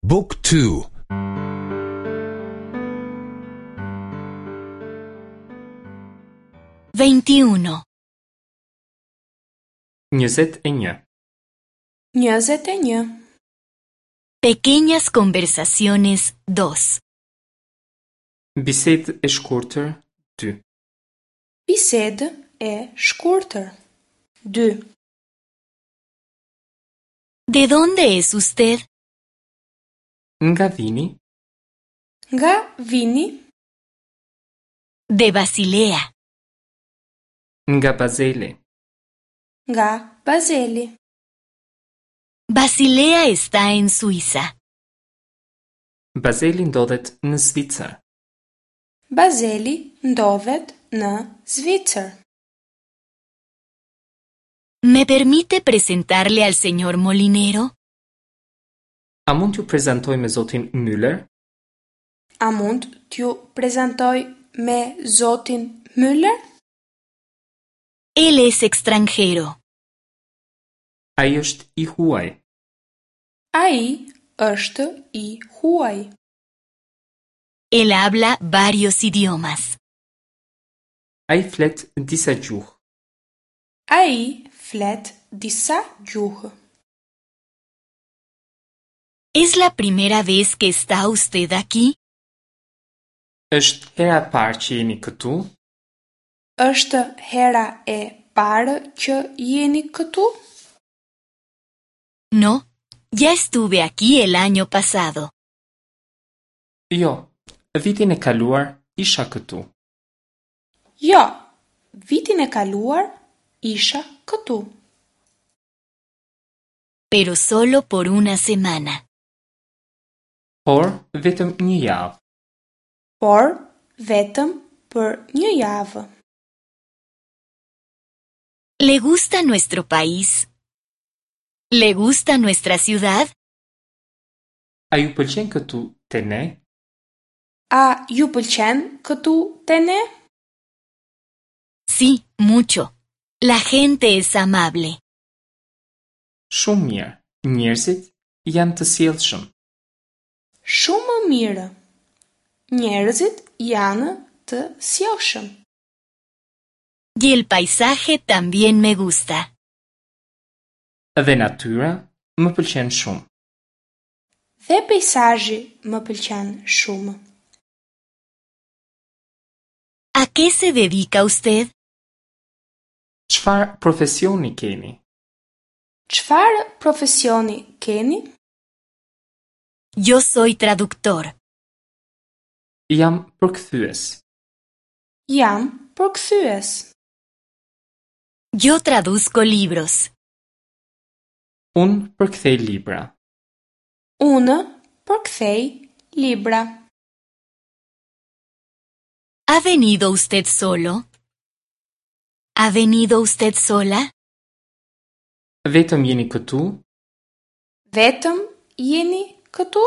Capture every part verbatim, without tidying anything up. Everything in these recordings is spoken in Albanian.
Book two. veintiuno. njëzet e një. njëzet e një. Pequeñas conversaciones dos. Bisedë e shkurtër dy. Bisedë e shkurtër dy. ¿De dónde es usted? Nga vini? Nga vini? De Basilea. Nga Bazeli. Nga Bazeli. Basilea está en Suiza. Bazeli ndodhet në Zvicër. Bazeli ndodhet në Zvicër. ¿Me permite presentarle al señor Molinero? A mund t'ju prezantoj me zotin Müller? A mund t'ju prezantoj me zotin Müller? Él es extranjero. Ai është i huaj. Ai është i huaj. Él habla varios idiomas. Ai flet disa gjuhë. Ai flet disa gjuhë. ¿Es la primera vez que está usted aquí? Është hera e parë që jeni këtu? Është hera e parë që jeni këtu? No, ya estuve aquí el año pasado. Jo, vitin e kaluar isha këtu. Jo, vitin e kaluar isha këtu. Pero solo por una semana. Por vetëm një javë. Por vetëm për një javë. ¿Le gusta nuestro país? ¿Le gusta nuestra ciudad? A ju pëlqen këtu te ne? A ju pëlqen këtu te ne? Sí, mucho. La gente es amable. Shumë mirë. Njerëzit janë të sjellshëm. Shumë mirë. Njerëzit janë të sjellshëm. Y el paisaje también me gusta. Dhe natyra më pëlqen shumë. Dhe peizazhi më pëlqen shumë. ¿A qué se dedica usted? Çfarë profesioni keni? Çfarë profesioni keni? Yo soy traductor. Jam përkthyes. Jam përkthyes. Yo traduzco libros. Unë përkthej libra. Unë përkthej libra. ¿Ha venido usted solo? ¿Ha venido usted sola? Vetëm jeni këtu? Vetëm jeni këtu?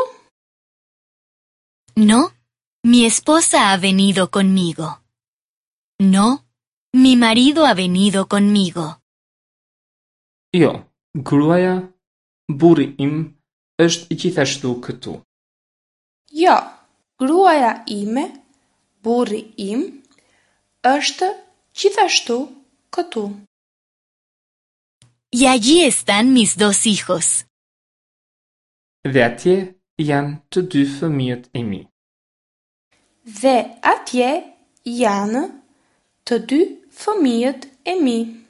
No, mi esposa ha venido conmigo. No, mi marido ha venido conmigo. Jo, gruaja, burri im është gjithashtu këtu. Jo, gruaja ime, burri im, është gjithashtu këtu. Y allí están mis dos hijos. Dhe atje janë të dy fëmijët e mi. Dhe atje janë të dy fëmijët e mi.